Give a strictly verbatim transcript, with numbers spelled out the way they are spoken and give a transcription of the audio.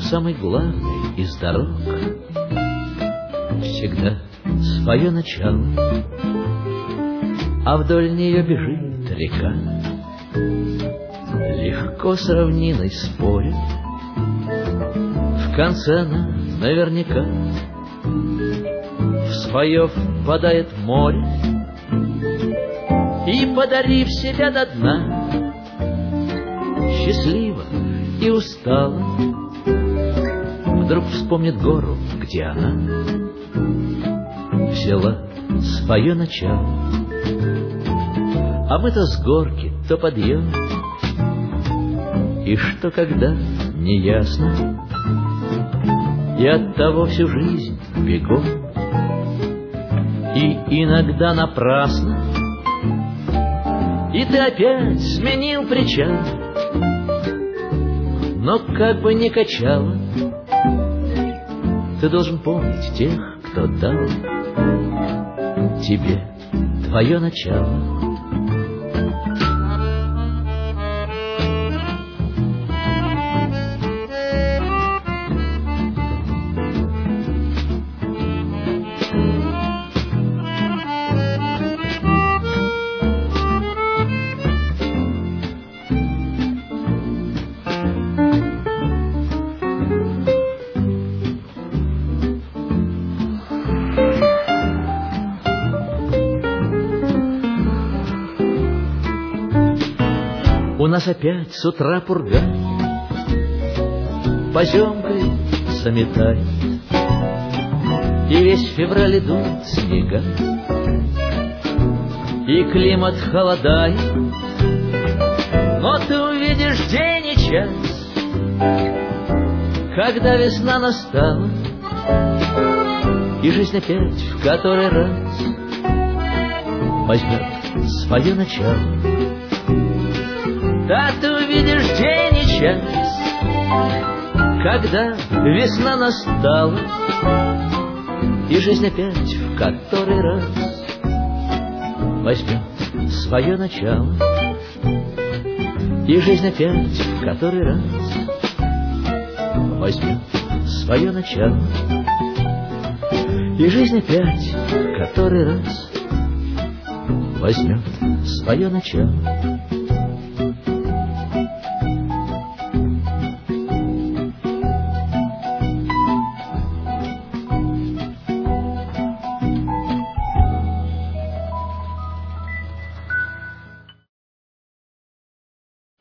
самой главной из дорог всегда свое начало, а вдоль нее бежит река. Легко с равниной спорит, в конце она наверняка в свое впадает в море, и, подарив себя до дна, счастлива и устала, вдруг вспомнит гору, где она взяла свое начало. А мы то с горки, то подъем, и что когда не ясно, и оттого всю жизнь бегом, и иногда напрасно. И ты опять сменил причал, но как бы ни качало, ты должен помнить тех, кто дал тебе твое начало. У нас опять с утра пурга поземкой заметает, и весь февраль идут снега, и климат холодает. Но ты увидишь день и час, когда весна настала, и жизнь опять в который раз возьмет свое начало. Да, ты увидишь день и час, когда весна настала, и жизнь опять в который раз возьмет свое начало. И жизнь опять в который раз возьмет свое начало. И жизнь опять в который раз возьмет свое начало.